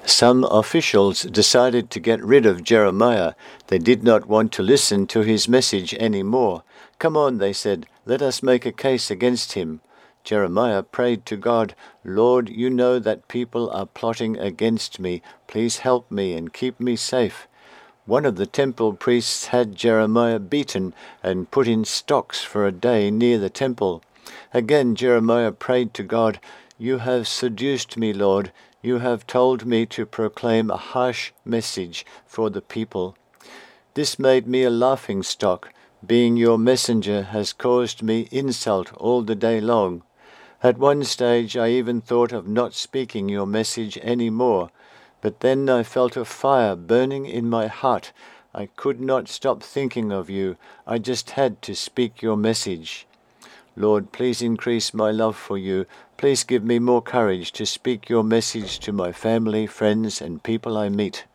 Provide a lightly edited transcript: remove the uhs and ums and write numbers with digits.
Some officials decided to get rid of Jeremiah. They did not want to listen to his message anymore. "Come on," they said, "let us make a case against him." Jeremiah prayed to God, "Lord, you know that people are plotting against me. Please help me and keep me safe." One of the temple priests had Jeremiah beaten and put in stocks for a day near the temple. Again Jeremiah prayed to God, "You have seduced me, Lord. You have told me to proclaim a harsh message for the people. This made me a laughing stock. Being your messenger has caused me insult all the day long. At one stage I even thought of not speaking your message any more. But then I felt a fire burning in my heart. I could not stop thinking of you. I just had to speak your message. Lord, please increase my love for you. Please give me more courage to speak your message to my family, friends, and people I meet."